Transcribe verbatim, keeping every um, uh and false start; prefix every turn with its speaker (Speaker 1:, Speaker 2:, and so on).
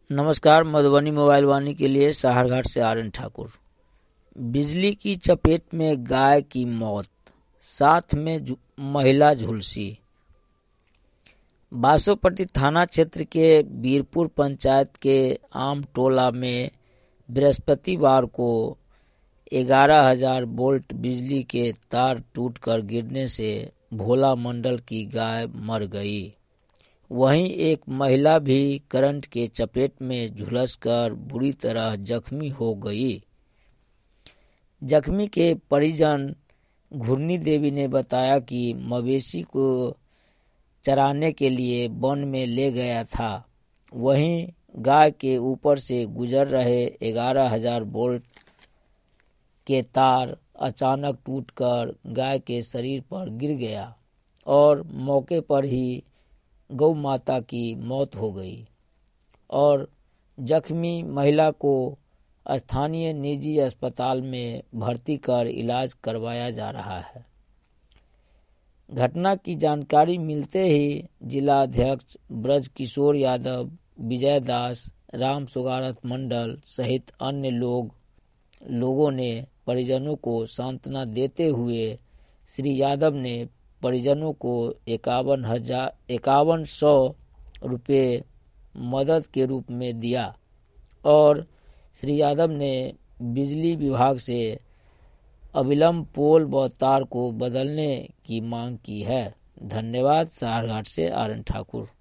Speaker 1: नमस्कार। मधुबनी मोबाइल वाणी के लिए साहरघाट से आर एन ठाकुर। बिजली की चपेट में गाय की मौत, साथ में झु- महिला झुलसी। बासोपट्टी थाना क्षेत्र के बीरपुर पंचायत के आम टोला में बृहस्पतिवार को ग्यारह हजार वोल्ट बिजली के तार टूटकर गिरने से भोला मंडल की गाय मर गई। वहीं एक महिला भी करंट के चपेट में झुलसकर बुरी तरह जख्मी हो गई। जख्मी के परिजन घुरनी देवी ने बताया कि मवेशी को चराने के लिए वन में ले गया था। वहीं गाय के ऊपर से गुजर रहे ग्यारह हजार वोल्ट के तार अचानक टूटकर गाय के शरीर पर गिर गया और मौके पर ही गौ माता की मौत हो गई और जख्मी महिला को स्थानीय निजी अस्पताल में भर्ती कर इलाज करवाया जा रहा है। घटना की जानकारी मिलते ही जिला अध्यक्ष ब्रज किशोर यादव, विजय दास, राम सुगारत मंडल सहित अन्य लोग लोगों ने परिजनों को सांत्वना देते हुए श्री यादव ने परिजनों को इक्यावन हजार इक्यावन सौ रुपये मदद के रूप में दिया और श्री यादव ने बिजली विभाग से अविलंब पोल व तार को बदलने की मांग की है। धन्यवाद। साहरघाट से आर एन ठाकुर।